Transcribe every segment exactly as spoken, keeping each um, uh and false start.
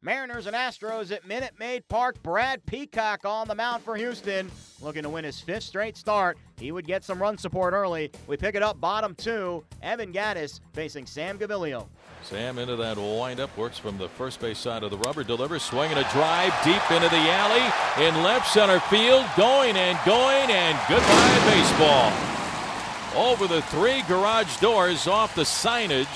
Mariners and Astros at Minute Maid Park. Brad Peacock on the mound for Houston, looking to win his fifth straight start. He would get some run support early. We pick it up bottom two. Evan Gattis facing Sam Gaviglio. Sam into that windup, works from the first base side of the rubber, delivers, swinging a drive deep into the alley in left center field, going and going, and goodbye baseball. Over the three garage doors, off the signage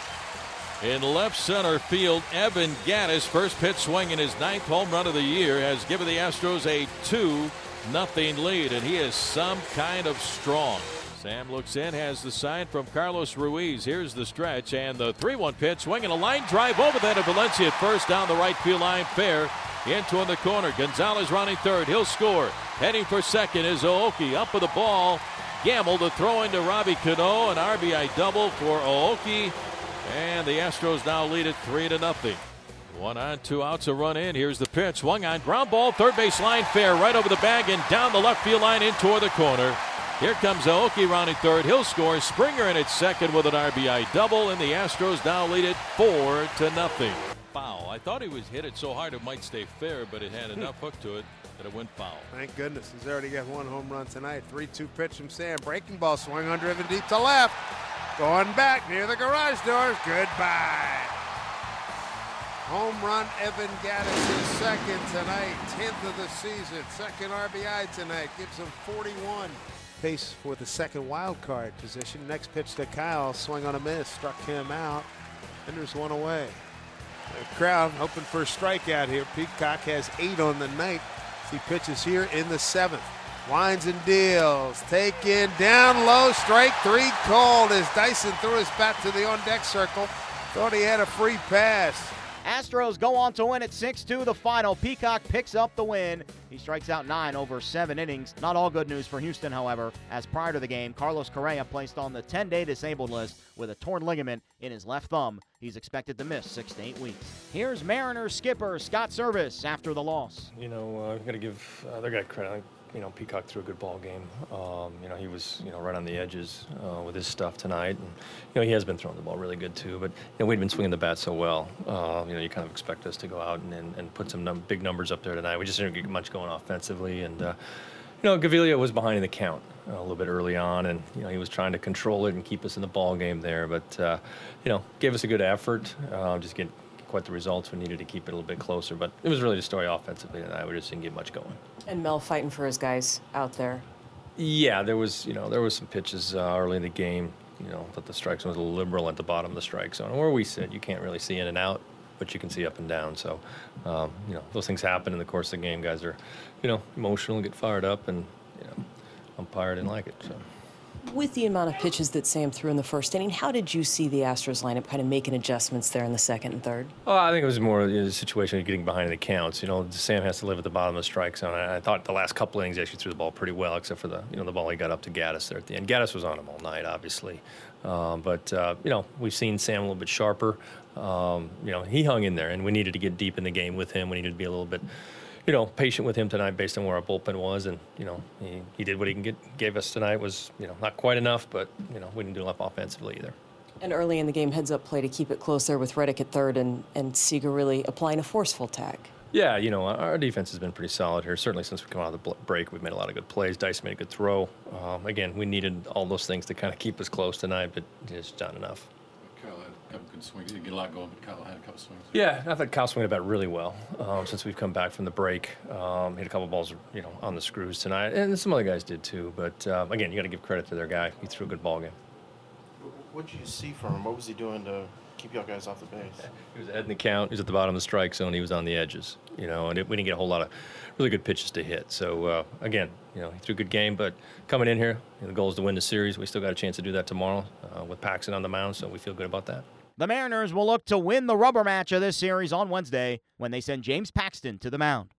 in left center field, Evan Gattis, first pitch swinging his ninth home run of the year, has given the Astros a two nothing lead, and he is some kind of strong. Sam looks in, has the sign from Carlos Ruiz. Here's the stretch, and the three one pitch, swinging a line drive over that of Valencia at first, down the right field line, fair, into in the corner. Gonzalez running third, he'll score. Heading for second is Aoki, up with the ball. Gamble to throw into Robbie Cano, an R B I double for Aoki, and the Astros now lead it three to nothing. One on, two outs, a run in. Here's the pitch, swung on, ground ball, third base line, fair, right over the bag and down the left field line in toward the corner. Here comes Aoki rounding third. He'll score. Springer in at second with an R B I double, and the Astros now lead it four to nothing. Foul. I thought he was hit it so hard it might stay fair, but it had enough hook to it that it went foul. Thank goodness. He's already got one home run tonight. three two pitch from Sam. Breaking ball, swung on, driven deep to left. Going back near the garage doors. Goodbye. Home run, Evan Gattis, his second tonight. tenth of the season. Second R B I tonight. Gives him forty-one. Pace for the second wild card position. Next pitch to Kyle, swung on a miss, struck him out. Enders one away. The crowd hoping for a strikeout here. Peacock has eight on the night. He pitches here in the seventh. Winds and deals, taken down low, strike three called as Dyson threw his bat to the on-deck circle. Thought he had a free pass. Astros go on to win at six two the final. Peacock picks up the win. He strikes out nine over seven innings. Not all good news for Houston, however, as prior to the game, Carlos Correa placed on the ten-day disabled list with a torn ligament in his left thumb. He's expected to miss six to eight weeks. Here's Mariners skipper Scott Service after the loss. You know, uh, got to give uh, their guy credit. You know, Peacock threw a good ball game. Um, you know, he was, you know, right on the edges uh, with his stuff tonight. And, you know, he has been throwing the ball really good, too. But, you know, we'd been swinging the bat so well. Uh, you know, you kind of expect us to go out and, and, and put some num big numbers up there tonight. We just didn't get much going offensively. And, uh, you know, Gaviglio was behind in the count uh, a little bit early on. And, you know, he was trying to control it and keep us in the ball game there. But, uh, you know, gave us a good effort. Uh, just get quite the results. We needed to keep it a little bit closer, but it was really the story offensively tonight. We just didn't get much going. And Mel fighting for his guys out there. Yeah, there was, you know, there was some pitches uh, early in the game, you know, that the strike zone was a little liberal at the bottom of the strike zone. Where we sit, you can't really see in and out, but you can see up and down. So, um, you know, those things happen in the course of the game. Guys are, you know, emotional, get fired up, and, you know, umpire didn't like it, so. With the amount of pitches that Sam threw in the first inning, how did you see the Astros lineup kind of making adjustments there in the second and third? Well, I think it was more you know, the situation of getting behind in the counts. You know, Sam has to live at the bottom of the strike zone. I, I thought the last couple innings he actually threw the ball pretty well, except for the you know the ball he got up to Gattis there at the end. Gattis was on him all night, obviously, um, but uh, you know we've seen Sam a little bit sharper. Um, you know, he hung in there, and we needed to get deep in the game with him. We needed to be a little bit. You know, patient with him tonight based on where our bullpen was, and you know, he, he did what he can get, gave us tonight. Was you know not quite enough, but you know we didn't do enough offensively either. And early in the game, heads up play to keep it close there with Reddick at third, and and Seager really applying a forceful tack. Yeah, you know, our defense has been pretty solid here. Certainly since we come out of the break, we've made a lot of good plays. Dice made a good throw. Um, again, we needed all those things to kind of keep us close tonight, but just not enough. Kyle had a couple good swings. He didn't get a lot going, but Kyle had a couple swings. Yeah, I thought Kyle swung the bat really well um, since we've come back from the break. Um, hit a couple balls, you know, on the screws tonight, and some other guys did too. But um, again, you got to give credit to their guy. He threw a good ball game. What did you see from him? What was he doing to keep y'all guys off the base? He was ahead in the count. He was at the bottom of the strike zone. He was on the edges, you know, and it, we didn't get a whole lot of really good pitches to hit. So, uh, again, you know, he threw a good game, but coming in here, you know, the goal is to win the series. We still got a chance to do that tomorrow uh, with Paxton on the mound, so we feel good about that. The Mariners will look to win the rubber match of this series on Wednesday when they send James Paxton to the mound.